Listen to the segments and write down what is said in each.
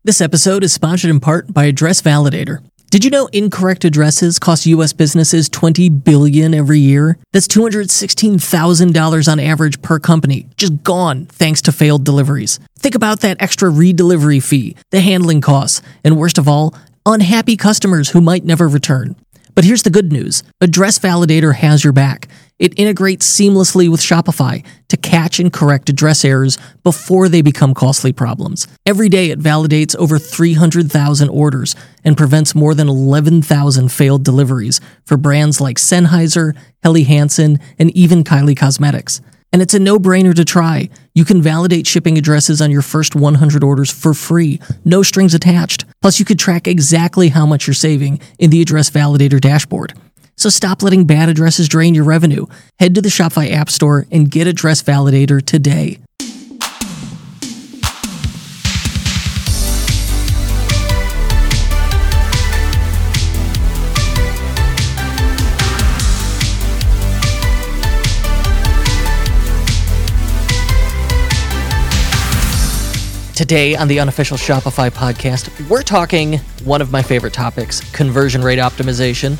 This episode is sponsored in part by Address Validator. Did you know incorrect addresses cost U.S. businesses $20 billion every year? That's $216,000 on average per company, just gone thanks to failed deliveries. Think about that extra redelivery fee, the handling costs, and worst of all, unhappy customers who might never return. But here's the good news. Address Validator has your back. It integrates seamlessly with Shopify to catch and correct address errors before they become costly problems. Every day it validates over 300,000 orders and prevents more than 11,000 failed deliveries for brands like Sennheiser, Helly Hansen, and even Kylie Cosmetics. And it's a no-brainer to try. You can validate shipping addresses on your first 100 orders for free, no strings attached. Plus, you could track exactly how much you're saving in the Address Validator dashboard. So stop letting bad addresses drain your revenue. Head to the Shopify App Store and get Address Validator today. Today on the Unofficial Shopify podcast, we're talking one of my favorite topics, conversion rate optimization.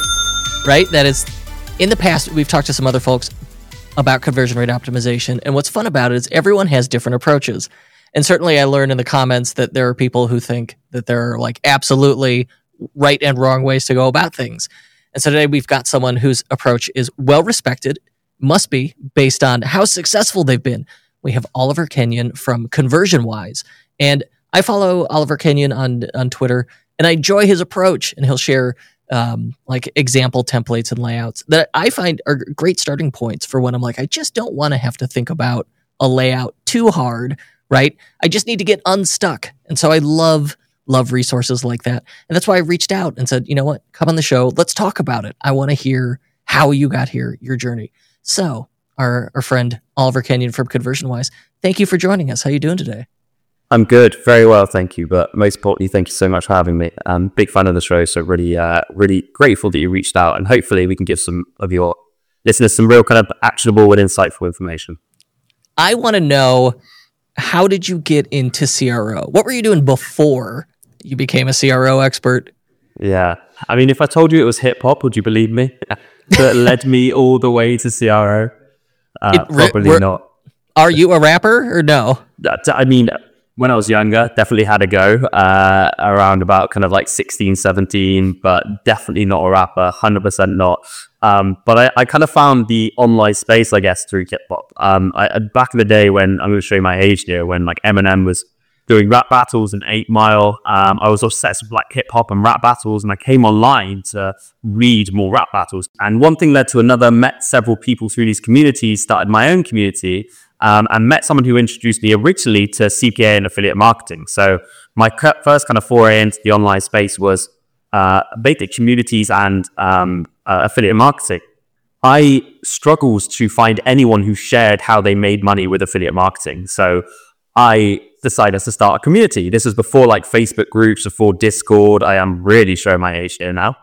Right? That is, in the past, we've talked to some other folks about conversion rate optimization, and what's fun about it is everyone has different approaches. And certainly I learned in the comments that there are people who think that there are like absolutely right and wrong ways to go about things. And so today we've got someone whose approach is well respected, must be, based on how successful they've been. We have Oliver Kenyon from ConversionWise. And I follow Oliver Kenyon on Twitter, and I enjoy his approach, and he'll share like example templates and layouts that I find are great starting points for when I'm like, I just don't want to have to think about a layout too hard, right? I just need to get unstuck. And so I love resources like that. And that's why I reached out and said, you know what, come on the show. Let's talk about it. I want to hear how you got here, your journey. So our friend Oliver Kenyon from ConversionWise, thank you for joining us. How are you doing today? I'm good, very well, thank you. But most importantly, thank you so much for having me. I'm a big fan of the show, so really grateful that you reached out, and hopefully we can give some of your listeners some real kind of actionable and insightful information. I want to know, how did you get into CRO? What were you doing before you became a CRO expert? Yeah, I mean, if I told you it was hip hop, would you believe me? That led me all the way to CRO. Probably not. Are you a rapper or no? I mean, when I was younger, definitely had a go around about kind of like 16, 17, but definitely not a rapper, 100% not. But I kind of found the online space, I guess, through hip-hop. Back in the day when, I'm going to show you my age here, when like Eminem was doing rap battles in 8 Mile, I was obsessed with like hip-hop and rap battles, and I came online to read more rap battles. And one thing led to another, met several people through these communities, started my own community, and met someone who introduced me originally to CPA and affiliate marketing. So my first kind of foray into the online space was basic communities and affiliate marketing. I struggled to find anyone who shared how they made money with affiliate marketing. So I decided to start a community. This was before like Facebook groups, before Discord. I am really showing my age here now.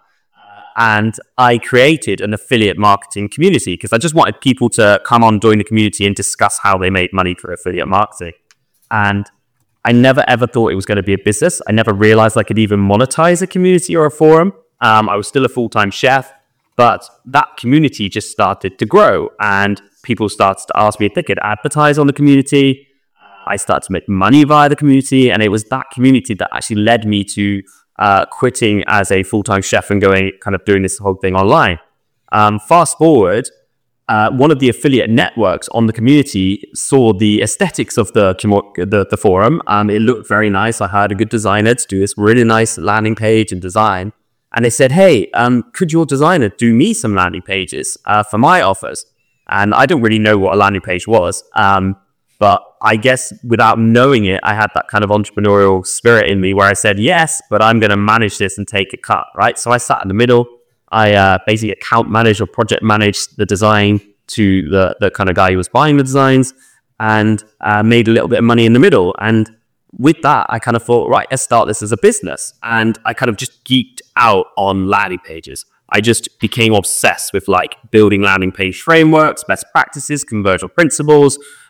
And I created an affiliate marketing community because I just wanted people to come on, join the community and discuss how they made money through affiliate marketing. And I never ever thought it was going to be a business. I never realized I could even monetize a community or a forum. I was still a full-time chef, but that community just started to grow and people started to ask me if they could advertise on the community. I started to make money via the community, and it was that community that actually led me to quitting as a full-time chef and doing this whole thing online. Fast forward, one of the affiliate networks on the community saw the aesthetics of the forum. It looked very nice. I hired a good designer to do this really nice landing page and design. And they said, hey, could your designer do me some landing pages for my offers? And I don't really know what a landing page was. But I guess without knowing it, I had that kind of entrepreneurial spirit in me where I said, yes, but I'm going to manage this and take a cut, right? So I sat in the middle. I basically account managed or project managed the design to the kind of guy who was buying the designs, and made a little bit of money in the middle. And with that, I kind of thought, right, let's start this as a business. And I kind of just geeked out on landing pages. I just became obsessed with like building landing page frameworks, best practices, conversion principles,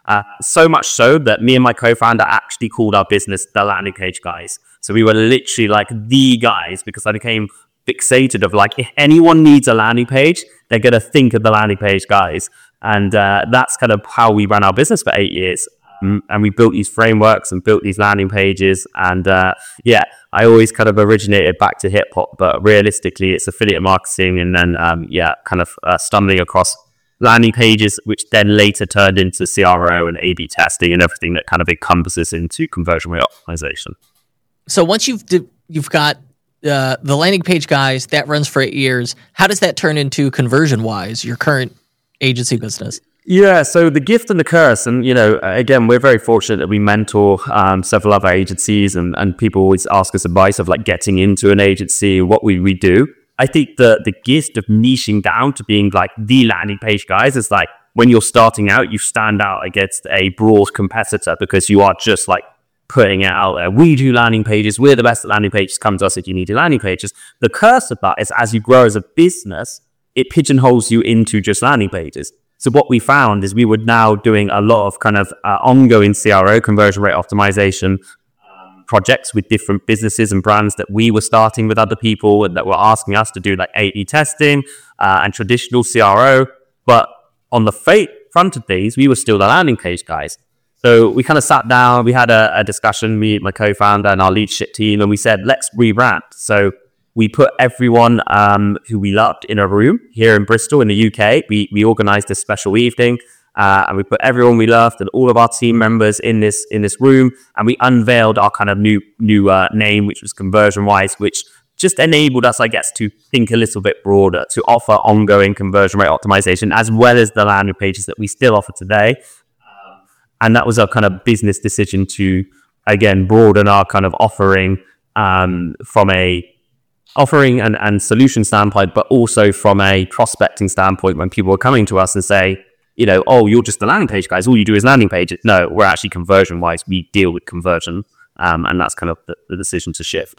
So much so that me and my co-founder actually called our business the Landing Page Guys. So we were literally like the guys, because I became fixated of like, if anyone needs a landing page, they're going to think of the Landing Page Guys. And that's kind of how we ran our business for 8 years. And we built these frameworks and built these landing pages. And I always kind of originated back to hip hop, but realistically, it's affiliate marketing. And then, stumbling across landing pages, which then later turned into CRO and A/B testing and everything that kind of encompasses into conversion rate optimization. So once you've got the Landing Page Guys, that runs for 8 years, how does that turn into ConversionWise, your current agency business? Yeah, so the gift and the curse, and again, we're very fortunate that we mentor several other agencies, and people always ask us advice of like getting into an agency, what we do. I think the gift of niching down to being like the Landing Page Guys is like, when you're starting out, you stand out against a broad competitor because you are just like putting it out there. We do landing pages. We're the best at landing pages. Come to us if you need your landing pages. The curse of that is, as you grow as a business, it pigeonholes you into just landing pages. So what we found is we were now doing a lot of kind of ongoing CRO, conversion rate optimization projects with different businesses and brands that we were starting with other people and that were asking us to do like A/B testing and traditional CRO. But on the front of these, we were still the Landing Page Guys. So we kind of sat down, we had a discussion, me, my co-founder and our leadership team, and we said, let's rebrand. So we put everyone who we loved in a room here in Bristol in the UK. We organized this special evening and we put everyone we loved and all of our team members in this room, and we unveiled our kind of new name, which was ConversionWise, which just enabled us, I guess, to think a little bit broader, to offer ongoing conversion rate optimization as well as the landing pages that we still offer today. And that was our kind of business decision to, again, broaden our kind of offering from a offering and solution standpoint, but also from a prospecting standpoint, when people are coming to us and say, oh, you're just the Landing Page Guys, all you do is landing pages. No, we're actually ConversionWise. We deal with conversion. And that's kind of the decision to shift.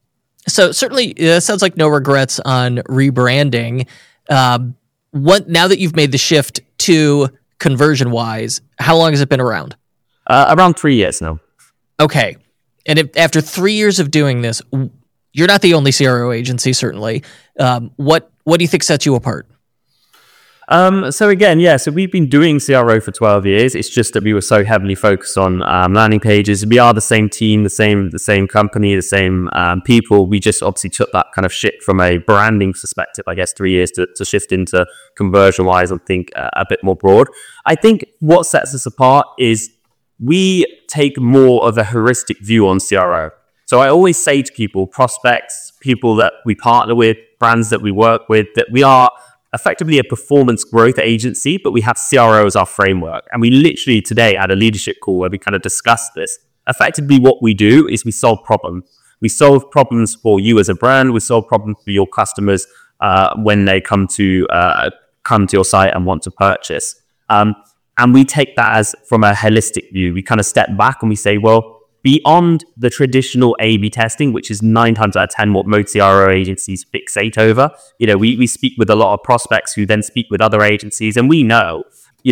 So certainly it sounds like no regrets on rebranding. Now that you've made the shift to ConversionWise, how long has it been around? Around 3 years now. Okay. And after 3 years of doing this, you're not the only CRO agency, certainly. What do you think sets you apart? So we've been doing CRO for 12 years. It's just that we were so heavily focused on landing pages. We are the same team, the same company, the same people. We just obviously took that kind of shift from a branding perspective, I guess, 3 years to shift into ConversionWise and think a bit more broad. I think what sets us apart is we take more of a heuristic view on CRO. So I always say to people, prospects, people that we partner with, brands that we work with, that we are effectively a performance growth agency, but we have CRO as our framework. And we literally today had a leadership call where we kind of discussed this. Effectively, what we do is we solve problems. We solve problems for you as a brand. We solve problems for your customers when they come to your site and want to purchase. And we take that as from a holistic view. We kind of step back and we say, well, beyond the traditional A/B testing, which is 9 times out of 10 what most CRO agencies fixate over, we speak with a lot of prospects who then speak with other agencies, and we know,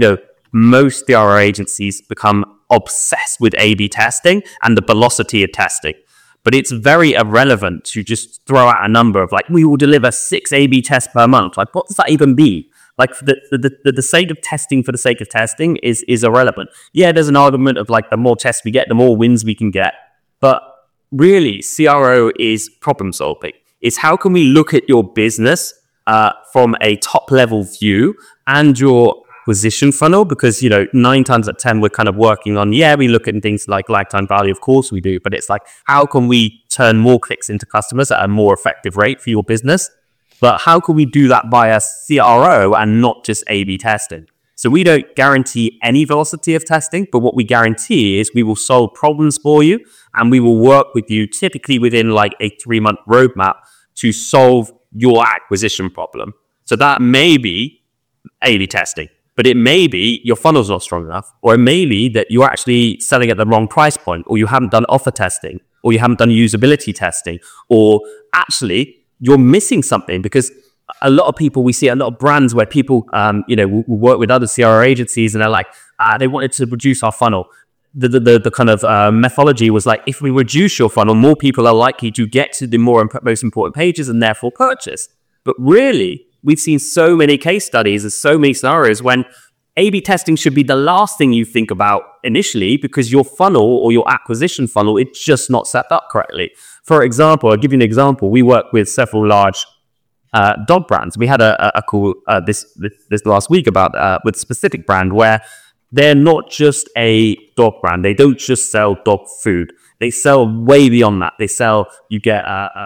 most CRO agencies become obsessed with A/B testing and the velocity of testing. But it's very irrelevant to just throw out a number of like, we will deliver 6 A/B tests per month. Like, what does that even mean? Like, the sake of testing for the sake of testing is irrelevant. Yeah, there's an argument of like, the more tests we get, the more wins we can get. But really, CRO is problem solving. It's how can we look at your business from a top level view and your acquisition funnel? Because, 9 times out of 10, we're kind of working on, we look at things like lifetime value, of course we do. But it's like, how can we turn more clicks into customers at a more effective rate for your business? But how can we do that via CRO and not just A/B testing? So we don't guarantee any velocity of testing, but what we guarantee is we will solve problems for you, and we will work with you typically within like a 3-month roadmap to solve your acquisition problem. So that may be A/B testing, but it may be your funnel's not strong enough, or it may be that you're actually selling at the wrong price point, or you haven't done offer testing, or you haven't done usability testing, or actually you're missing something, because a lot of people, we see a lot of brands where people, will work with other CRO agencies and they're like, they wanted to reduce our funnel. The kind of methodology was like, if we reduce your funnel, more people are likely to get to the most important pages and therefore purchase. But really, we've seen so many case studies and so many scenarios when A/B testing should be the last thing you think about initially because your funnel or your acquisition funnel, it's just not set up correctly. For example, I'll give you an example. We work with several large dog brands. We had a call this last week about with a specific brand where they're not just a dog brand. They don't just sell dog food. They sell way beyond that. You get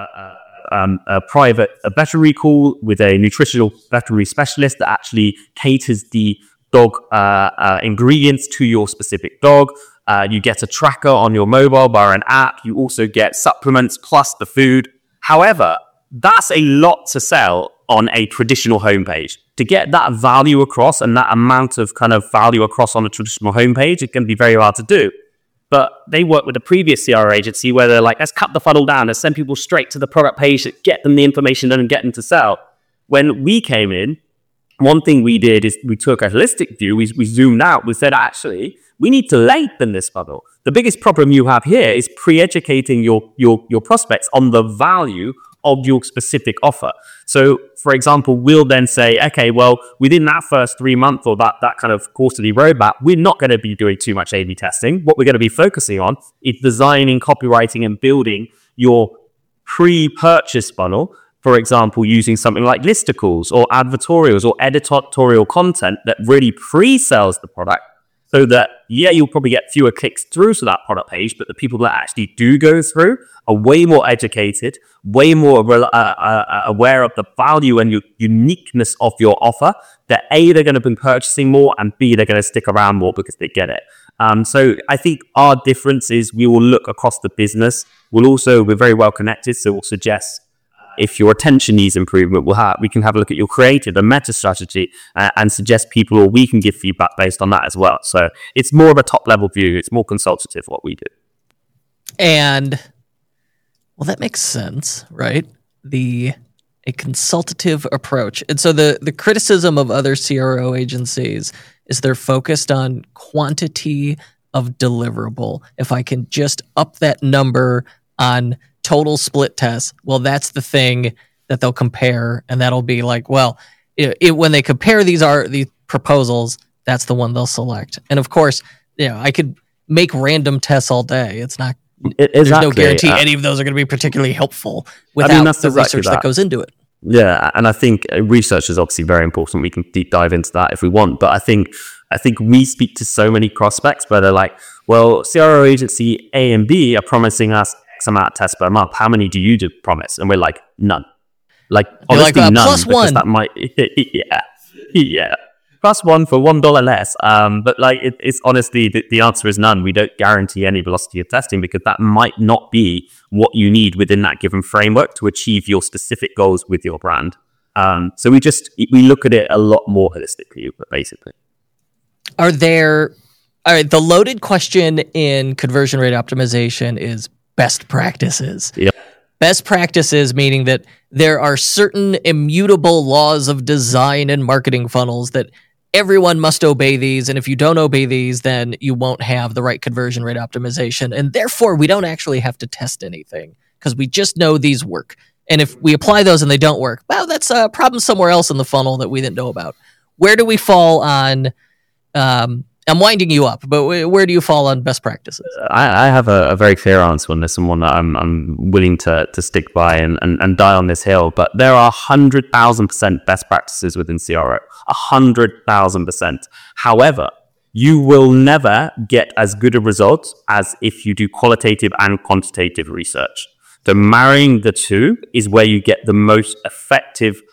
a private veterinary call with a nutritional veterinary specialist that actually caters the dog ingredients to your specific dog. You get a tracker on your mobile via an app. You also get supplements plus the food. However, that's a lot to sell on a traditional homepage. To get that value across and that amount of kind of value across on a traditional homepage, it can be very hard to do. But they work with a previous CRO agency where they're like, let's cut the funnel down, let's send people straight to the product page, get them the information and get them to sell. When we came in, one thing we did is we took a holistic view, we zoomed out, we said, actually, we need to lengthen this funnel. The biggest problem you have here is pre-educating your prospects on the value of your specific offer. So, for example, we'll then say, okay, well, within that first 3 months or that kind of quarterly roadmap, we're not going to be doing too much A/B testing. What we're going to be focusing on is designing, copywriting, and building your pre-purchase funnel. For example, using something like listicles or advertorials or editorial content that really pre-sells the product so that, you'll probably get fewer clicks through to that product page, but the people that actually do go through are way more educated, way more aware of the value and your uniqueness of your offer, that A, they're going to be purchasing more, and B, they're going to stick around more because they get it. So I think our difference is we will look across the business. We're very well connected, so we'll suggest if your attention needs improvement, we can have a look at your creative and meta strategy and suggest people, or we can give feedback based on that as well. So it's more of a top level view. It's more consultative what we do. And well, that makes sense, right? A consultative approach. And so the criticism of other CRO agencies is they're focused on quantity of deliverable. If I can just up that number on total split tests, well, that's the thing that they'll compare, and that'll be like, well, when they compare these proposals, that's the one they'll select. And of course, I could make random tests all day. It's not. There's no guarantee any of those are going to be particularly helpful without the research that goes into it. Yeah, and I think research is obviously very important. We can deep dive into that if we want, but I think we speak to so many prospects where they're like, well, CRO agency A and B are promising us X amount of tests per month. How many do you promise? And we're like, none. Like, honestly, none. Plus one. That might, yeah. Plus one for $1 less. But like, it's honestly, the answer is none. We don't guarantee any velocity of testing because that might not be what you need within that given framework to achieve your specific goals with your brand. So we look at it a lot more holistically, basically. All right, the loaded question in conversion rate optimization is best practices. Yep. Best practices meaning that there are certain immutable laws of design and marketing funnels that everyone must obey these, and if you don't obey these, then you won't have the right conversion rate optimization, and therefore we don't actually have to test anything because we just know these work. And if we apply those and they don't work, well, that's a problem somewhere else in the funnel that we didn't know about. Where do we fall on... I'm winding you up, but where do you fall on best practices? I have a very clear answer on this, and one that I'm willing to stick by and die on this hill. But there are 100,000% best practices within CRO, 100,000%. However, you will never get as good a result as if you do qualitative and quantitative research. So marrying the two is where you get the most effective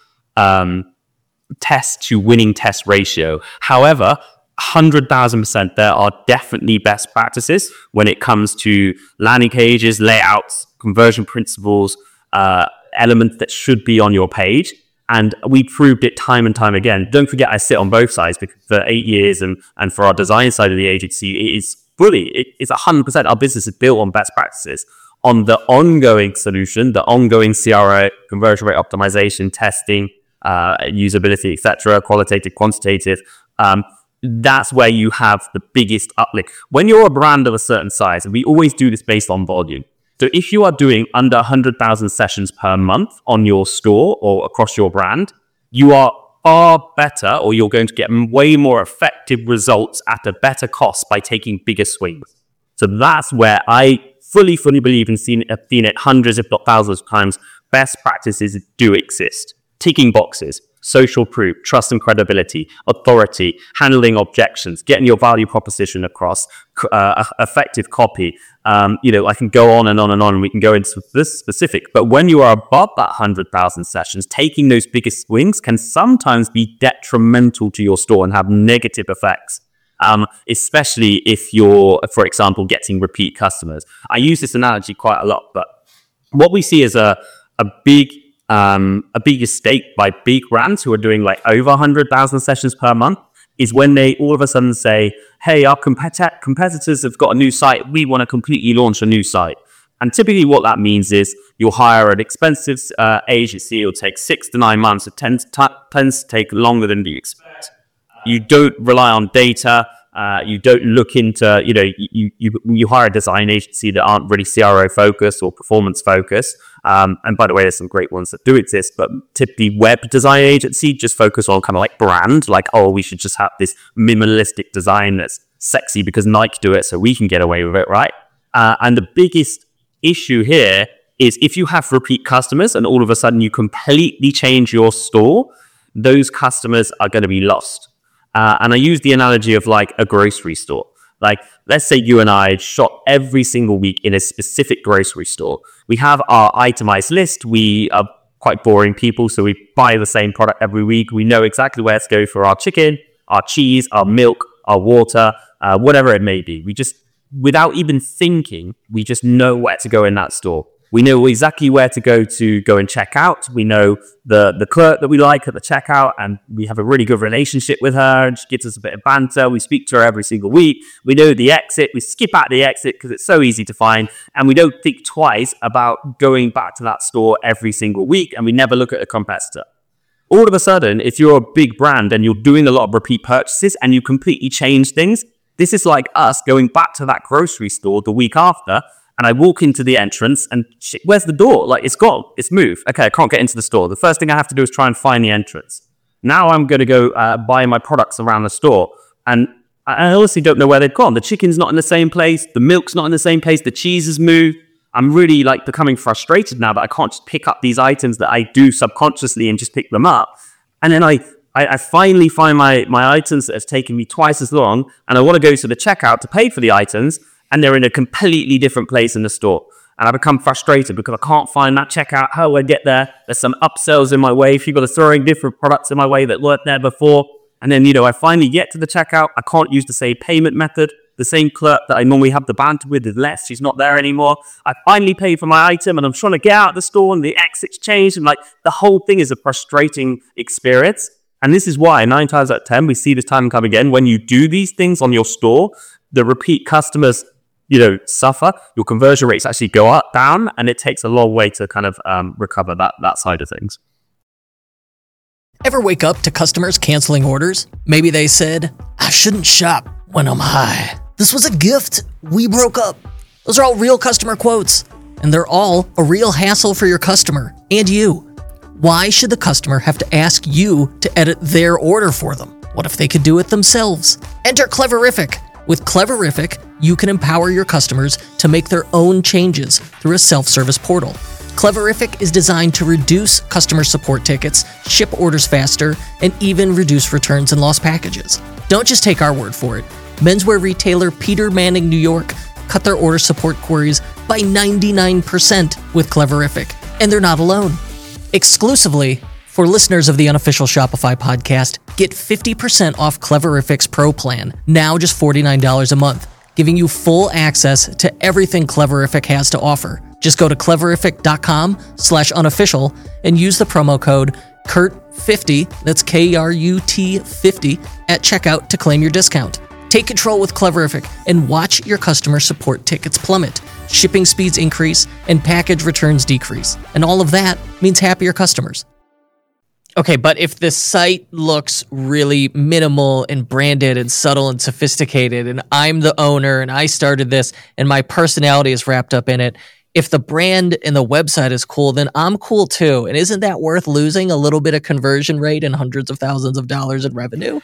test to winning test ratio. However, 100,000%, there are definitely best practices when it comes to landing pages, layouts, conversion principles, elements that should be on your page. And we proved it time and time again. Don't forget, I sit on both sides because for 8 years and for our design side of the agency, it's 100%. Our business is built on best practices. On the ongoing solution, the ongoing CRO, conversion rate optimization, testing, usability, etc., qualitative, quantitative, that's where you have the biggest uplift. When you're a brand of a certain size, and we always do this based on volume. So if you are doing under 100,000 sessions per month on your store or across your brand, you are far better, or you're going to get way more effective results at a better cost by taking bigger swings. So that's where I fully believe and have seen it hundreds, if not thousands of times. Best practices do exist. Ticking boxes, social proof, trust and credibility, authority, handling objections, getting your value proposition across, effective copy. I can go on and on and on, and we can go into this specific. But when you are above that 100,000 sessions, taking those biggest swings can sometimes be detrimental to your store and have negative effects. Especially if you're, for example, getting repeat customers. I use this analogy quite a lot, but what we see is a big estate by big brands who are doing like over 100,000 sessions per month is when they all of a sudden say, hey, our competitors have got a new site. We want to completely launch a new site. And typically what that means is you'll hire an expensive agency. It'll take 6 to 9 months. It tends to take longer than you expect. You don't rely on data. You don't look into, you hire a design agency that aren't really CRO focused or performance focused. And by the way, there's some great ones that do exist, but typically web design agency just focus on kind of like brand, like, oh, we should just have this minimalistic design that's sexy because Nike do it, so we can get away with it, right? And the biggest issue here is if you have repeat customers and all of a sudden you completely change your store, those customers are going to be lost. And I use the analogy of like a grocery store. Like, let's say you and I shop every single week in a specific grocery store. We have our itemized list. We are quite boring people, so we buy the same product every week. We know exactly where to go for our chicken, our cheese, our milk, our water, whatever it may be. We just, without even thinking, we just know where to go in that store. We know exactly where to go and check out. We know the clerk that we like at the checkout, and we have a really good relationship with her, and she gives us a bit of banter. We speak to her every single week. We know the exit. We skip out the exit because it's so easy to find, and we don't think twice about going back to that store every single week, and we never look at a competitor. All of a sudden, if you're a big brand and you're doing a lot of repeat purchases and you completely change things, this is like us going back to that grocery store the week after, and I walk into the entrance and shit, where's the door? Like, it's gone. It's moved. Okay, I can't get into the store. The first thing I have to do is try and find the entrance. Now I'm going to go buy my products around the store. And I honestly don't know where they've gone. The chicken's not in the same place. The milk's not in the same place. The cheese has moved. I'm really like becoming frustrated now that I can't just pick up these items that I do subconsciously and just pick them up. And then I finally find my items that have taken me twice as long. And I want to go to the checkout to pay for the items, and they're in a completely different place in the store. And I become frustrated because I can't find that checkout. How do I get there? There's some upsells in my way. People are throwing different products in my way that weren't there before. And then, I finally get to the checkout. I can't use the same payment method. The same clerk that I normally have the banter with is less. She's not there anymore. I finally pay for my item, and I'm trying to get out of the store, and the exit's changed. And like, the whole thing is a frustrating experience. And this is why 9 times out of 10, we see this time and come again. When you do these things on your store, the repeat customers suffer, your conversion rates actually go down, and it takes a long way to kind of recover that side of things. Ever wake up to customers canceling orders? Maybe they said, I shouldn't shop when I'm high. This was a gift. We broke up. Those are all real customer quotes, and they're all a real hassle for your customer and you. Why should the customer have to ask you to edit their order for them? What if they could do it themselves? Enter Cleverific. With Cleverific, you can empower your customers to make their own changes through a self-service portal. Cleverific is designed to reduce customer support tickets, ship orders faster, and even reduce returns and lost packages. Don't just take our word for it. Menswear retailer Peter Manning New York cut their order support queries by 99% with Cleverific, and they're not alone. Exclusively for listeners of the Unofficial Shopify podcast, get 50% off Cleverific's Pro plan, now just $49 a month, giving you full access to everything Cleverific has to offer. Just go to cleverific.com/unofficial and use the promo code KURT50, that's KRUT 50, at checkout to claim your discount. Take control with Cleverific and watch your customer support tickets plummet, shipping speeds increase, and package returns decrease. And all of that means happier customers. Okay, but if the site looks really minimal and branded and subtle and sophisticated, and I'm the owner and I started this and my personality is wrapped up in it, if the brand and the website is cool, then I'm cool too. And isn't that worth losing a little bit of conversion rate and hundreds of thousands of dollars in revenue?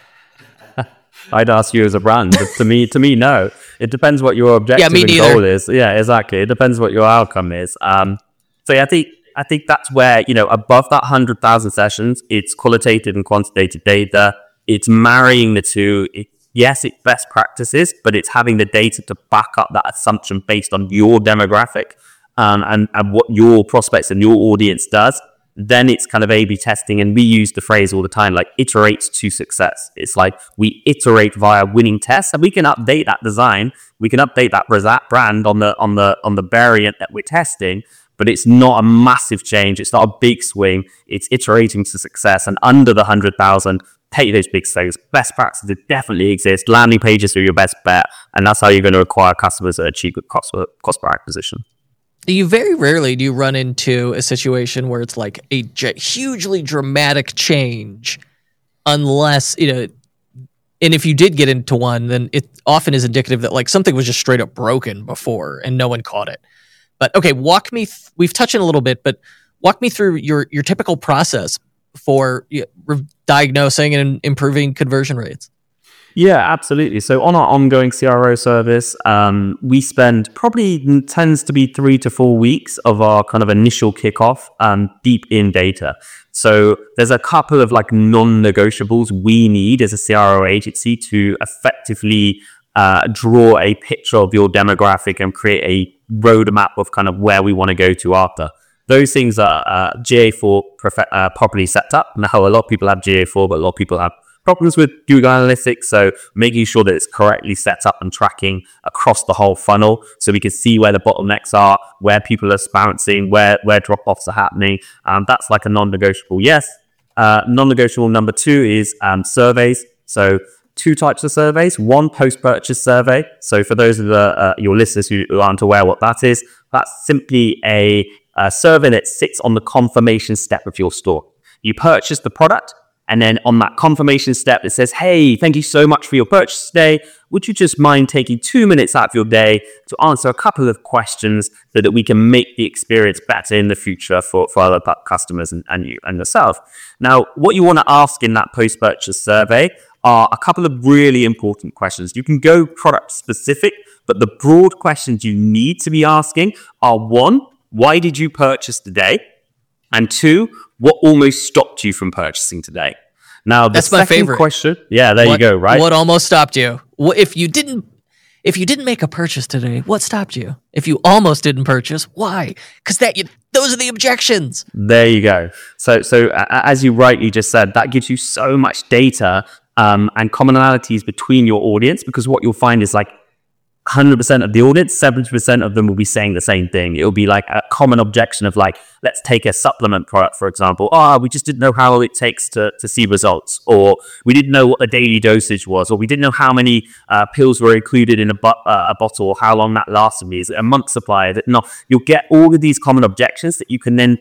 I'd ask you as a brand. But to me, no. It depends what your objective and goal is. Yeah, exactly. It depends what your outcome is. So yeah, I think that's where, above that 100,000 sessions, it's qualitative and quantitative data. It's marrying the two. Yes, it's best practices, but it's having the data to back up that assumption based on your demographic and what your prospects and your audience does. Then it's kind of A/B testing, and we use the phrase all the time, like iterates to success. It's like we iterate via winning tests, and we can update that design, we can update that brand on the variant that we're testing, but it's not a massive change. It's not a big swing. It's iterating to success, and under the 100,000, take those big things. Best practices definitely exist. Landing pages are your best bet, and that's how you're going to acquire customers at a cheap cost per acquisition. You very rarely do you run into a situation where it's like a hugely dramatic change, unless, and if you did get into one, then it often is indicative that like something was just straight up broken before and no one caught it. But okay, we've touched on a little bit, but walk me through your typical process for diagnosing and improving conversion rates. Yeah, absolutely. So on our ongoing CRO service, we spend probably tends to be 3 to 4 weeks of our kind of initial kickoff deep in data. So there's a couple of like non-negotiables we need as a CRO agency to effectively draw a picture of your demographic and create a roadmap of kind of where we want to go to after. Those things are GA4 properly set up. Now, a lot of people have GA4, but a lot of people have problems with Google Analytics, so making sure that it's correctly set up and tracking across the whole funnel so we can see where the bottlenecks are, where people are bouncing, where drop-offs are happening. That's like a non-negotiable. Yes. Non-negotiable number 2 is surveys. So 2 types of surveys. One, post-purchase survey. So for those of your listeners who aren't aware what that is, that's simply a survey that sits on the confirmation step of your store. You purchase the product, and then on that confirmation step, it says, hey, thank you so much for your purchase today. Would you just mind taking 2 minutes out of your day to answer a couple of questions so that we can make the experience better in the future for other customers and you and yourself? Now, what you want to ask in that post-purchase survey are a couple of really important questions. You can go product specific, but the broad questions you need to be asking are 1, why did you purchase today? And 2, what almost stopped you from purchasing today? Now, that's my favorite question. Yeah, there you go. Right. What almost stopped you? If you didn't make a purchase today, what stopped you? If you almost didn't purchase, why? Because those are the objections. There you go. So as you rightly just said, that gives you so much data and commonalities between your audience, because what you'll find is like 100% of the audience, 70% of them will be saying the same thing. It'll be like a common objection of like, let's take a supplement product, for example. We just didn't know how long it takes to see results, or we didn't know what the daily dosage was, or we didn't know how many pills were included in a bottle, or how long that lasted me. Is it a month supply? No, you'll get all of these common objections that you can then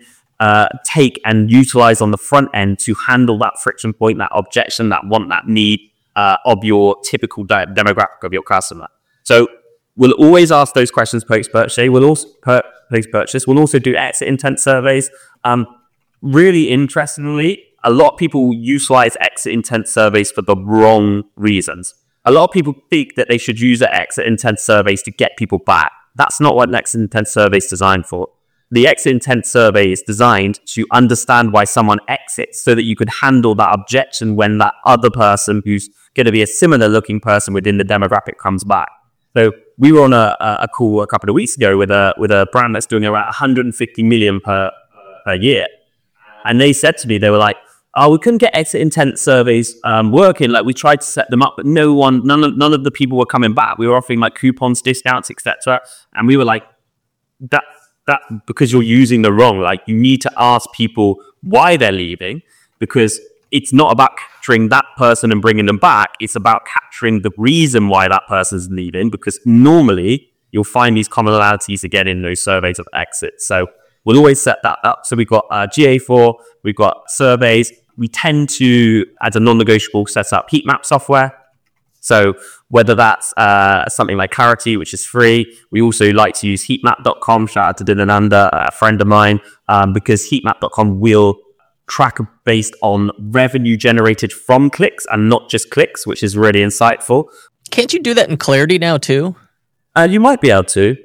take and utilize on the front end to handle that friction point, that objection, that want, that need of your typical demographic of your customer. So we'll always ask those questions post-purchase. We'll also do exit intent surveys. Really interestingly, a lot of people utilize exit intent surveys for the wrong reasons. A lot of people think that they should use exit intent surveys to get people back. That's not what an exit intent survey is designed for. The exit intent survey is designed to understand why someone exits so that you could handle that objection when that other person who's going to be a similar looking person within the demographic comes back. So we were on a call a couple of weeks ago with a brand that's doing around 150 million per year. And they said to me, they were like, we couldn't get exit intent surveys working. Like, we tried to set them up, but none of the people were coming back. We were offering like coupons, discounts, etc. And we were like, that because you're using the wrong, like, you need to ask people why they're leaving, because it's not about capturing that person and bringing them back. It's about capturing the reason why that person's leaving, because normally you'll find these commonalities again in those surveys of exit. So we'll always set that up. So we've got GA4, we've got surveys, we tend to, as a non-negotiable, set up heat map software. So whether that's something like Clarity, which is free, we also like to use heatmap.com. Shout out to Dinananda, a friend of mine, because heatmap.com will track based on revenue generated from clicks and not just clicks, which is really insightful. Can't you do that in Clarity now too? You might be able to.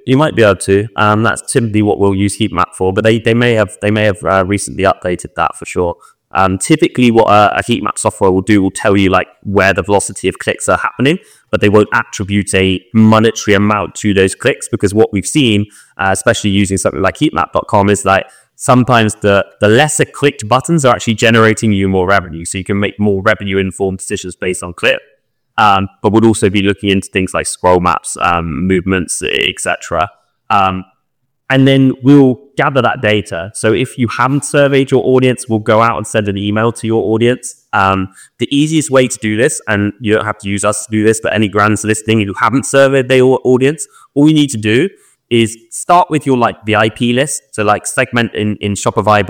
That's typically what we'll use Heatmap for, but they may have recently updated that for sure. Typically, what a heat map software will do will tell you like where the velocity of clicks are happening, but they won't attribute a monetary amount to those clicks, because what we've seen, especially using something like heatmap.com, is like sometimes the lesser clicked buttons are actually generating you more revenue, so you can make more revenue informed decisions based on click. But we'll also be looking into things like scroll maps, movements, etc. And then we'll gather that data. So if you haven't surveyed your audience, we'll go out and send an email to your audience. The easiest way to do this, and you don't have to use us to do this, but any brands listening who haven't surveyed their audience, all you need to do is start with your like VIP list. So like segment in Shopify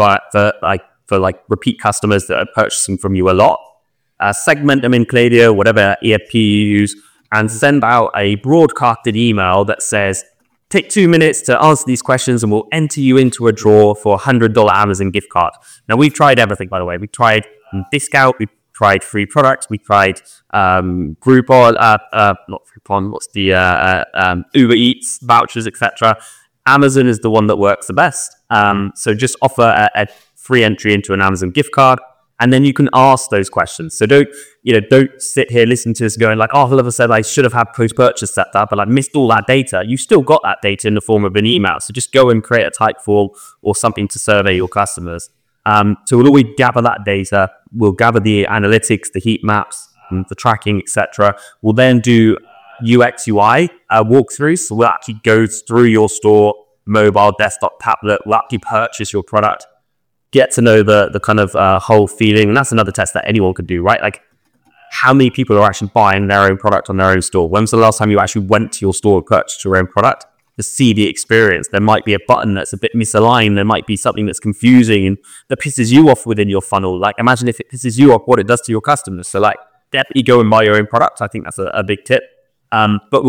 for repeat customers that are purchasing from you a lot. Segment them in Klaviyo, whatever ERP you use, and send out a broadcasted email that says, take 2 minutes to answer these questions and we'll enter you into a draw for a $100 Amazon gift card. Now, we've tried everything, by the way. We tried discount, we tried free products, we tried Groupon, not Groupon, what's the Uber Eats, vouchers, etc. Amazon is the one that works the best. So just offer a free entry into an Amazon gift card, and then you can ask those questions. So don't sit here listening to this going like, oh, Oliver said I should have had post-purchase set up, but I missed all that data. You still got that data in the form of an email. So just go and create a Typeform or something to survey your customers. So we'll always gather that data. We'll gather the analytics, the heat maps, the tracking, etc. We'll then do UX, UI walkthroughs. So we'll actually go through your store, mobile, desktop, tablet. We'll actually purchase your product, get to know the kind of whole feeling. And that's another test that anyone could do, right? Like, how many people are actually buying their own product on their own store? When was the last time you actually went to your store and purchased your own product to see the experience? There might be a button that's a bit misaligned. There might be something that's confusing and that pisses you off within your funnel. Like, imagine if it pisses you off, what it does to your customers. So like, definitely go and buy your own product. I think that's a big tip. But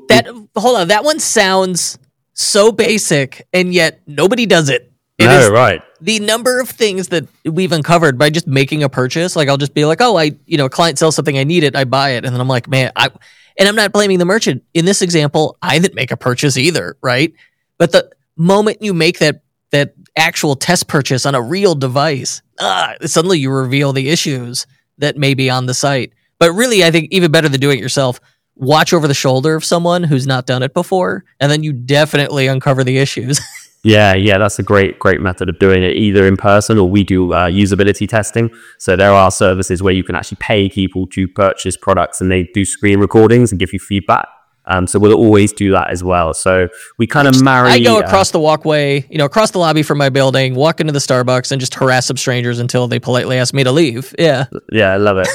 hold on. That one sounds so basic, and yet nobody does it. Right. The number of things that we've uncovered by just making a purchase. Like, I'll just be like, oh, a client sells something, I need it, I buy it. And then I'm like, man, and I'm not blaming the merchant. In this example, I didn't make a purchase either, right? But the moment you make that actual test purchase on a real device, suddenly you reveal the issues that may be on the site. But really, I think even better than doing it yourself, watch over the shoulder of someone who's not done it before, and then you definitely uncover the issues. Yeah, that's a great method of doing it, either in person or we do usability testing. So there are services where you can actually pay people to purchase products and they do screen recordings and give you feedback. So we'll always do that as well. So we kind of marry... I go across the walkway, across the lobby from my building, walk into the Starbucks and just harass some strangers until they politely ask me to leave. Yeah. Yeah, love it.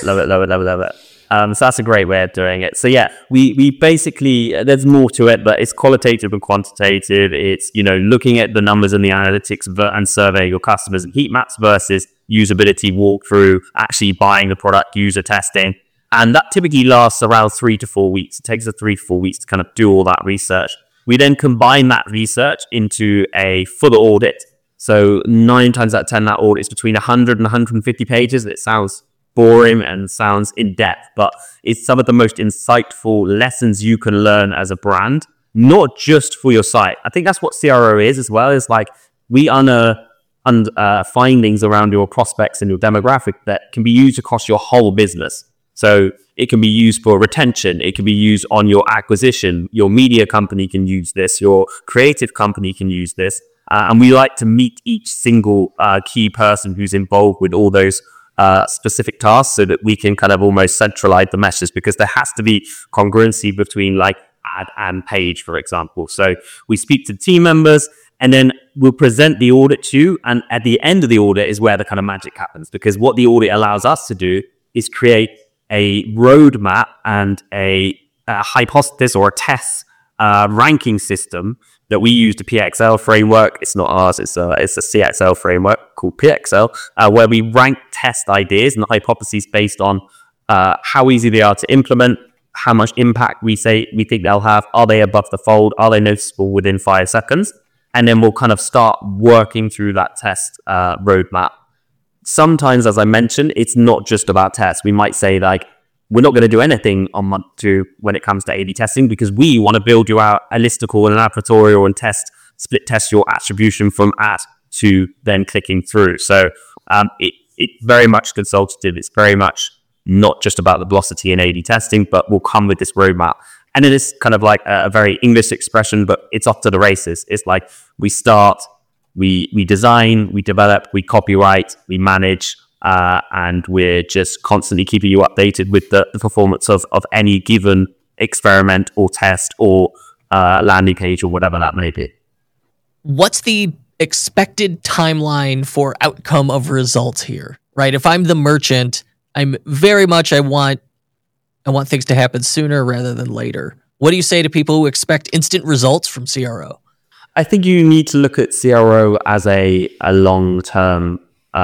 So that's a great way of doing it. So yeah, we basically, there's more to it, but it's qualitative and quantitative. It's, looking at the numbers and the analytics and surveying your customers and heat maps versus usability walkthrough, actually buying the product, user testing. And that typically lasts around 3 to 4 weeks. It takes us 3 to 4 weeks to kind of do all that research. We then combine that research into a full audit. So 9 times out of 10, that audit is between 100 and 150 pages. It sounds boring and sounds in-depth, but it's some of the most insightful lessons you can learn as a brand, not just for your site. I think that's what CRO is as well. It's like we unearth findings around your prospects and your demographic that can be used across your whole business. So it can be used for retention. It can be used on your acquisition. Your media company can use this. Your creative company can use this. And we like to meet each single key person who's involved with all those specific tasks so that we can kind of almost centralize the message, because there has to be congruency between like ad and page, for example. So we speak to team members and then we'll present the audit to you. And at the end of the audit is where the kind of magic happens, because what the audit allows us to do is create a roadmap and a hypothesis or a test ranking system that we use the PXL framework. It's not ours. It's a CXL framework called PXL, where we rank test ideas and hypotheses based on how easy they are to implement, how much impact we think they'll have. Are they above the fold? Are they noticeable within 5 seconds? And then we'll kind of start working through that test roadmap. Sometimes, as I mentioned, it's not just about tests. We might say like, we're not going to do anything on month 2 when it comes to A/B testing because we want to build you out a listicle and an advertorial and split test your attribution from at to then clicking through. So it's very much consultative. It's very much not just about the velocity and A/B testing, but we'll come with this roadmap. And it is kind of like a very English expression, but it's off to the races. It's like we start, we design, we develop, we copyright, we manage, and we're just constantly keeping you updated with the performance of any given experiment or test or landing page or whatever that may be. What's the expected timeline for outcome of results here, right? If I'm the merchant, I want things to happen sooner rather than later. What do you say to people who expect instant results from CRO? I think you need to look at CRO as a long-term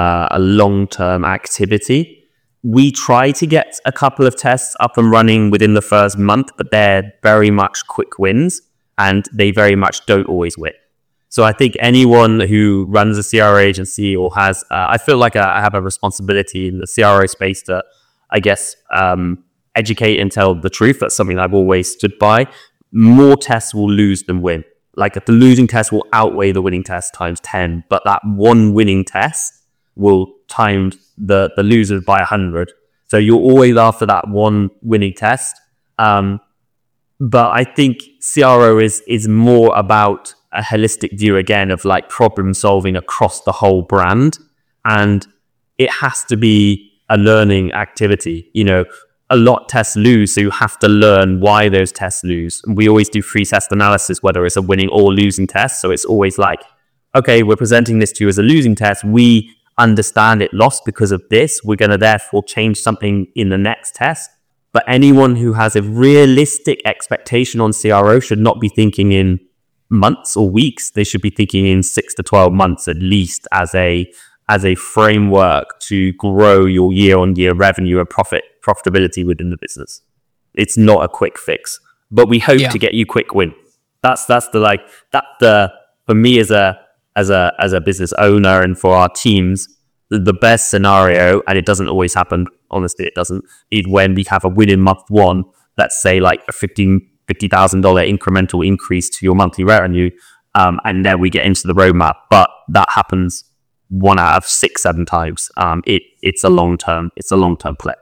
activity. We try to get a couple of tests up and running within the first month, but they're very much quick wins and they very much don't always win. So I think anyone who runs a CRO agency or has, I feel like I have a responsibility in the CRO space to, I guess, educate and tell the truth. That's something I've always stood by. More tests will lose than win. Like the losing test will outweigh the winning test times 10, but that one winning test will times the losers by 100. So you're always after that one winning test. But I think CRO is more about a holistic view again of like problem solving across the whole brand. And it has to be a learning activity. You know, a lot tests lose, so you have to learn why those tests lose. And we always do free test analysis, whether it's a winning or losing test. So it's always like, okay, we're presenting this to you as a losing test. We understand it lost because of this. We're going to therefore change something in the next test. But anyone who has a realistic expectation on CRO should not be thinking in months or weeks. They should be thinking in 6 to 12 months at least as a framework to grow your year-on-year revenue and profitability within the business. It's not a quick fix, but we hope to get you quick win. That's for me as a business owner and for our teams, the best scenario, and it doesn't always happen. Honestly, it doesn't. Is when we have a win in month 1. Let's say like a $50,000 incremental increase to your monthly revenue, and then we get into the roadmap. But that happens 1 out of 6-7 times. It's a long term play.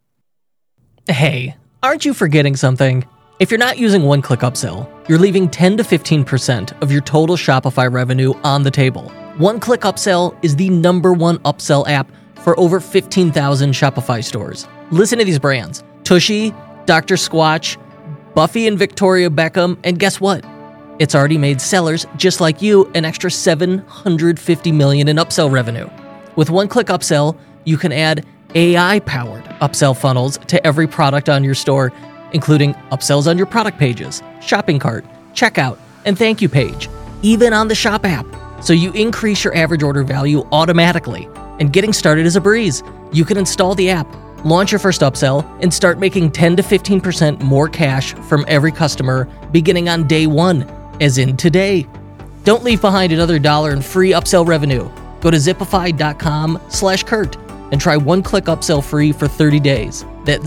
Hey, aren't you forgetting something? If you're not using One-Click Upsell, you're leaving 10 to 15% of your total Shopify revenue on the table. One-Click Upsell is the #1 upsell app for over 15,000 Shopify stores. Listen to these brands: Tushy, Dr. Squatch, Buffy and Victoria Beckham, and guess what? It's already made sellers just like you an extra $750 million in upsell revenue. With One-Click Upsell, you can add AI-powered upsell funnels to every product on your store, including upsells on your product pages, shopping cart, checkout, and thank you page, even on the Shop app. So you increase your average order value automatically, and getting started is a breeze. You can install the app, launch your first upsell, and start making 10 to 15% more cash from every customer beginning on day 1, as in today. Don't leave behind another $1 in free upsell revenue. Go to Zipify.com/Kurt and try One-Click Upsell free for 30 days. That's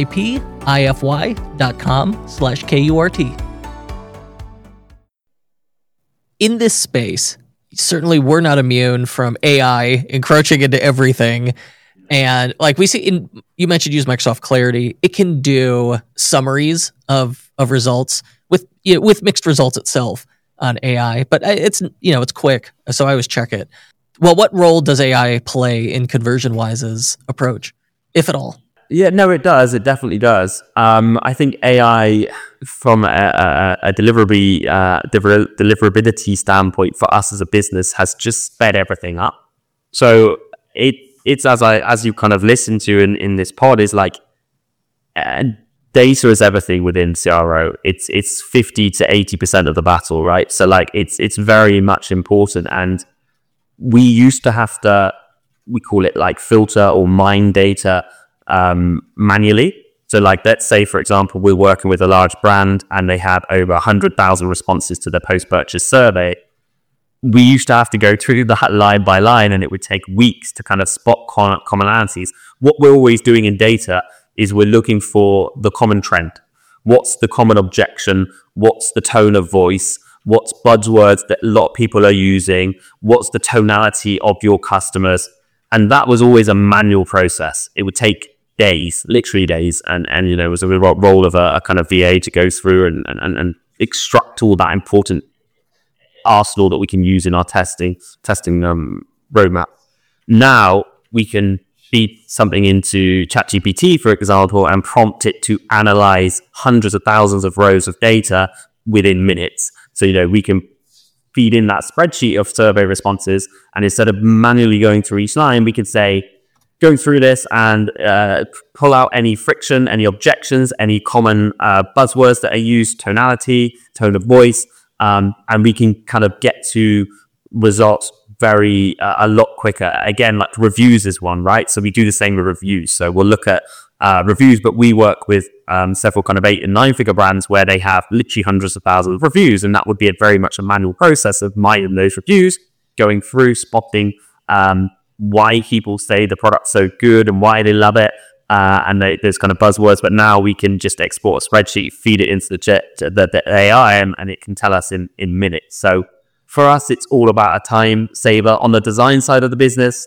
Zipify.com/KURT. In this space, certainly we're not immune from AI encroaching into everything. And like we see you mentioned use Microsoft Clarity. It can do summaries of results with mixed results itself on AI, but it's quick. So I always check it. Well, what role does AI play in ConversionWise's approach, if at all? Yeah, no, it does. It definitely does. I think AI, from a deliverability standpoint for us as a business, has just sped everything up. So it's as you kind of listen to in this pod is like data is everything within CRO. It's 50 to 80% of the battle, right? So like it's very much important. And we used to have to, we call it like filter or mine data manually. So like, let's say, for example, we're working with a large brand and they had over 100,000 responses to their post-purchase survey. We used to have to go through that line by line, and it would take weeks to kind of spot commonalities. What we're always doing in data is we're looking for the common trend. What's the common objection? What's the tone of voice? What's buzzwords that a lot of people are using? What's the tonality of your customers? And that was always a manual process. It would take days, literally days. And you know, it was a role of a kind of VA to go through and extract all that important arsenal that we can use in our testing roadmap. Now we can feed something into ChatGPT, for example, and prompt it to analyze hundreds of thousands of rows of data within minutes. So, you know, we can feed in that spreadsheet of survey responses, and instead of manually going through each line, we can say, going through this and pull out any friction, any objections, any common buzzwords that are used, tonality, tone of voice, and we can kind of get to results very a lot quicker. Again, like reviews is one, right? So we do the same with reviews. So we'll look at reviews, but we work with several kind of 8 and 9 figure brands where they have literally hundreds of thousands of reviews, and that would be very much a manual process of mining those reviews, going through, spotting why people say the product's so good and why they love it, and there's kind of buzzwords. But now we can just export a spreadsheet, feed it into the AI, and it can tell us in minutes. So for us, it's all about a time saver. On the design side of the business,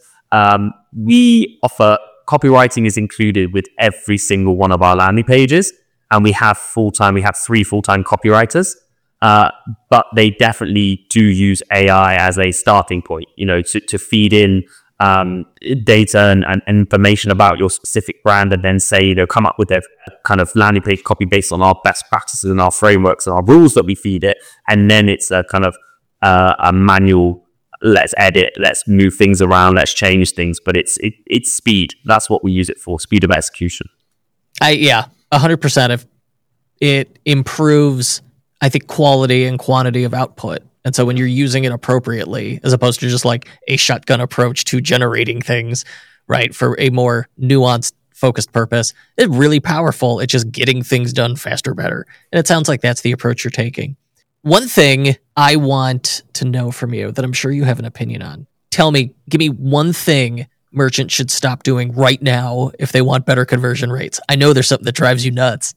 we offer copywriting is included with every single one of our landing pages, and we have 3 full-time copywriters, but they definitely do use AI as a starting point, you know, to feed in data and information about your specific brand, and then say, you know, come up with their kind of landing page copy based on our best practices and our frameworks and our rules that we feed it. And then it's a kind of a manual, let's edit, let's move things around, let's change things, but it's speed. That's what we use it for, speed of execution. 100%. It improves, I think, quality and quantity of output. And so when you're using it appropriately, as opposed to just like a shotgun approach to generating things, right, for a more nuanced, focused purpose, it's really powerful. It's just getting things done faster, better. And it sounds like that's the approach you're taking. One thing I want to know from you that I'm sure you have an opinion on. Tell me, give me one thing merchants should stop doing right now if they want better conversion rates. I know there's something that drives you nuts.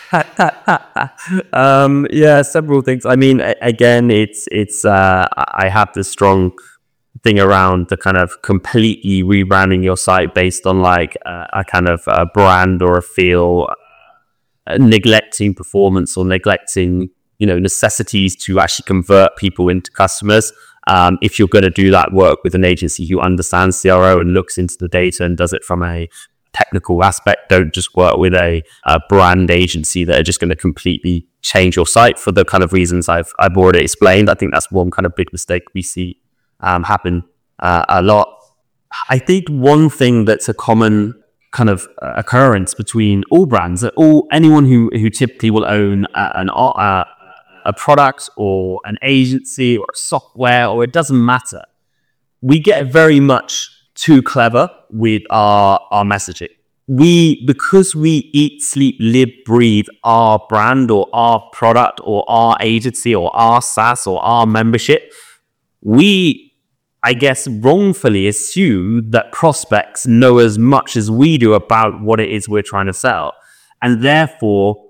Yeah, several things. I mean, again, it's I have this strong thing around the kind of completely rebranding your site based on like a kind of a brand or a feel, neglecting performance or neglecting, you know, necessities to actually convert people into customers. If you're going to do that, work with an agency who understands CRO and looks into the data and does it from a technical aspect. Don't just work with a brand agency that are just going to completely change your site for the kind of reasons I've already explained. I think that's one kind of big mistake we see happen a lot. I think one thing that's a common kind of occurrence between all brands, anyone who typically will own a product or an agency or software, or it doesn't matter, we get very much too clever with our messaging. Because we eat, sleep, live, breathe our brand or our product or our agency or our SaaS or our membership, we, I guess, wrongfully assume that prospects know as much as we do about what it is we're trying to sell. And therefore,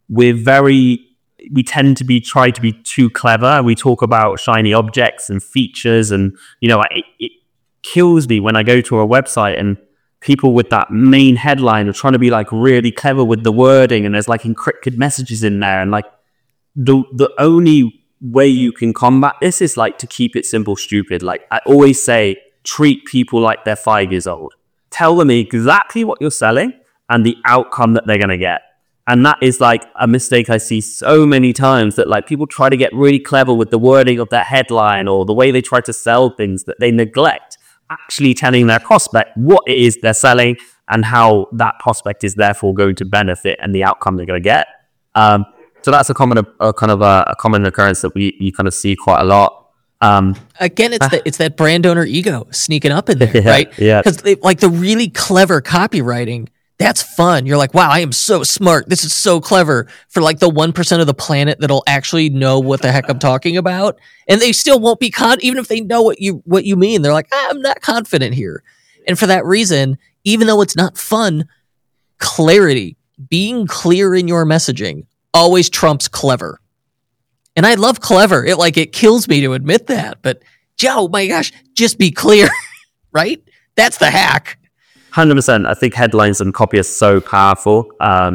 we tend to try to be too clever. We talk about shiny objects and features, and, you know, it kills me when I go to a website and people with that main headline are trying to be like really clever with the wording, and there's like encrypted messages in there, and like the only way you can combat this is like to keep it simple, stupid. Like I always say, treat people like they're 5 years old. Tell them exactly what you're selling and the outcome that they're going to get. And that is like a mistake I see so many times, that like people try to get really clever with the wording of their headline or the way they try to sell things, that they neglect actually telling their prospect what it is they're selling and how that prospect is therefore going to benefit and the outcome they're going to get. So that's a common occurrence that we kind of see quite a lot. Again, it's that brand owner ego sneaking up in there, right? Yeah. Because like the really clever copywriting, that's fun. You're like, wow, I am so smart. This is so clever for like the 1% of the planet that'll actually know what the heck I'm talking about. And they still won't be even if they know what you mean. They're like, I'm not confident here. And for that reason, even though it's not fun, clarity, being clear in your messaging always trumps clever. And I love clever. It kills me to admit that. But Joe, my gosh, just be clear, right? That's the hack. 100%. I think headlines and copy are so powerful.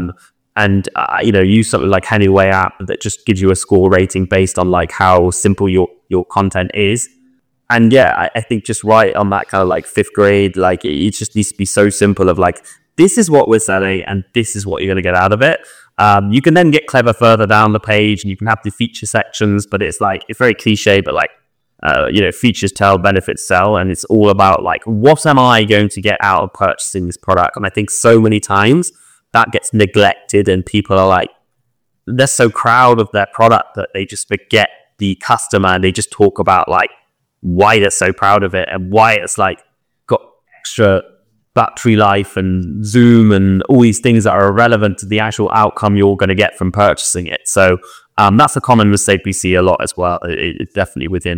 Use something like Hennyway app that just gives you a score rating based on like how simple your content is. And yeah, I think just right on that kind of like 5th grade, like it just needs to be so simple of like, this is what we're selling and this is what you're going to get out of it. You can then get clever further down the page and you can have the feature sections, but it's very cliche, but like, features tell, benefits sell. And it's all about like, what am I going to get out of purchasing this product? And I think so many times that gets neglected and people are like, they're so proud of their product that they just forget the customer and they just talk about like why they're so proud of it and why it's like got extra battery life and zoom and all these things that are irrelevant to the actual outcome you're going to get from purchasing it. So that's a common mistake we see a lot as well. It's definitely within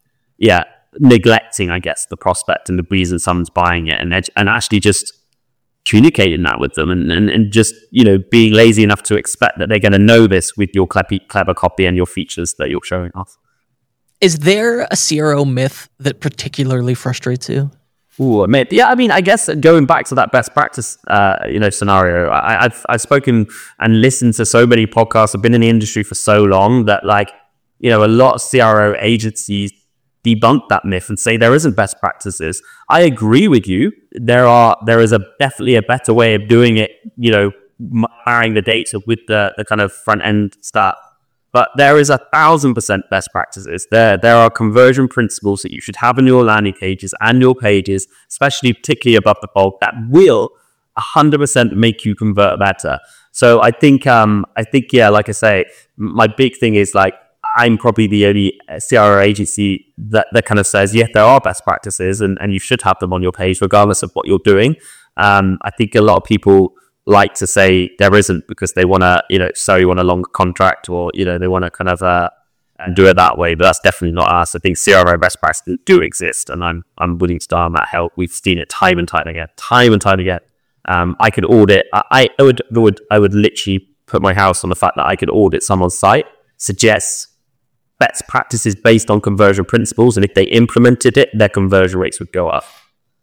neglecting, I guess, the prospect and the reason someone's buying it and actually just communicating that with them and just, being lazy enough to expect that they're going to know this with your clever copy and your features that you're showing off. Is there a CRO myth that particularly frustrates you? Ooh, mate. Yeah, I mean, I guess going back to that best practice, scenario, I've spoken and listened to so many podcasts. I've been in the industry for so long that a lot of CRO agencies debunk that myth and say there isn't best practices. I agree with you. There is definitely a better way of doing it, marrying the data with the kind of front end stuff. But there is 1,000% best practices. There are conversion principles that you should have in your landing pages and your pages, particularly above the fold, that will 100% make you convert better. So I think, like I say, my big thing is like, I'm probably the only CRO agency that kind of says, yeah, there are best practices and you should have them on your page regardless of what you're doing. I think a lot of people like to say there isn't because they want to, sell you on a longer contract or, they want to kind of do it that way. But that's definitely not us. I think CRO best practices do exist and I'm willing to start on that help. We've seen it time and time again. I could audit. I would literally put my house on the fact that I could audit someone's site, suggest best practices based on conversion principles, and if they implemented it, their conversion rates would go up.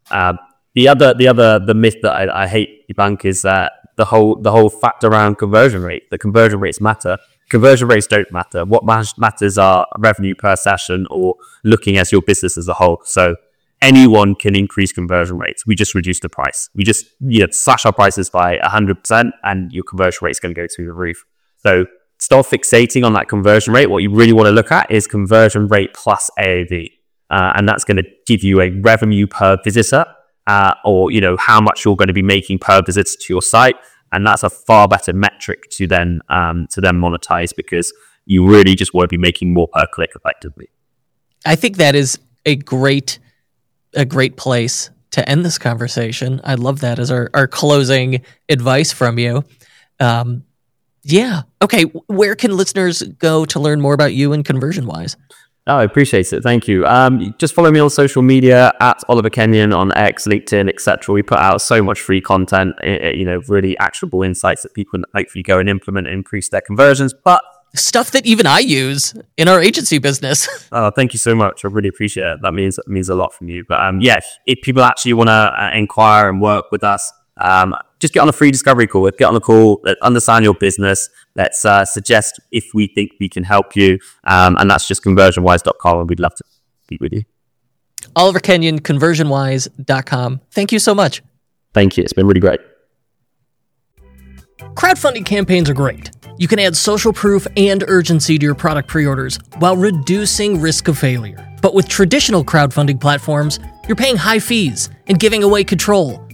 The myth that I hate debunk is that the whole fact around conversion rate. The conversion rates matter. Conversion rates don't matter. What matters are revenue per session or looking at your business as a whole. So anyone can increase conversion rates. We just reduce the price. We just slash our prices by 100%, and your conversion rate is going to go through the roof. So stop fixating on that conversion rate. What you really want to look at is conversion rate plus AOV. And that's going to give you a revenue per visitor, or how much you're going to be making per visitor to your site. And that's a far better metric to then monetize, because you really just want to be making more per click effectively. I think that is a great place to end this conversation. I love that as our closing advice from you. Yeah. Okay. Where can listeners go to learn more about you and ConversionWise? Oh, I appreciate it. Thank you. Just follow me on social media at Oliver Kenyon on X, LinkedIn, etc. We put out so much free content, really actionable insights that people can hopefully go and implement and increase their conversions. But stuff that even I use in our agency business. Oh, thank you so much. I really appreciate it. That means a lot from you. But if people actually want to inquire and work with us, just get on a free discovery call. Get on a call, let's understand your business. Let's suggest if we think we can help you. And that's just conversionwise.com, and we'd love to speak with you. Oliver Kenyon, conversionwise.com. Thank you so much. Thank you. It's been really great. Crowdfunding campaigns are great. You can add social proof and urgency to your product pre-orders while reducing risk of failure. But with traditional crowdfunding platforms, you're paying high fees and giving away control,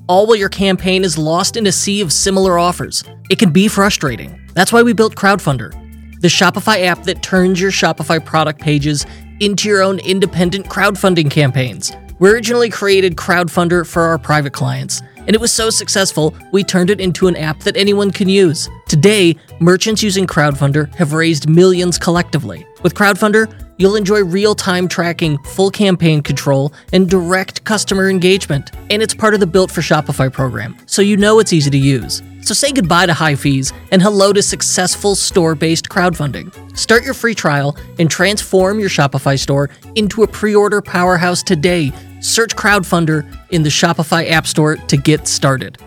all while your campaign is lost in a sea of similar offers. It can be frustrating. That's why we built Crowdfunder, the Shopify app that turns your Shopify product pages into your own independent crowdfunding campaigns. We originally created Crowdfunder for our private clients, and it was so successful, we turned it into an app that anyone can use. Today, merchants using Crowdfunder have raised millions collectively. With Crowdfunder, you'll enjoy real-time tracking, full campaign control, and direct customer engagement. And it's part of the Built for Shopify program, so you know it's easy to use. So say goodbye to high fees and hello to successful store-based crowdfunding. Start your free trial and transform your Shopify store into a pre-order powerhouse today. Search Crowdfunder in the Shopify App Store to get started.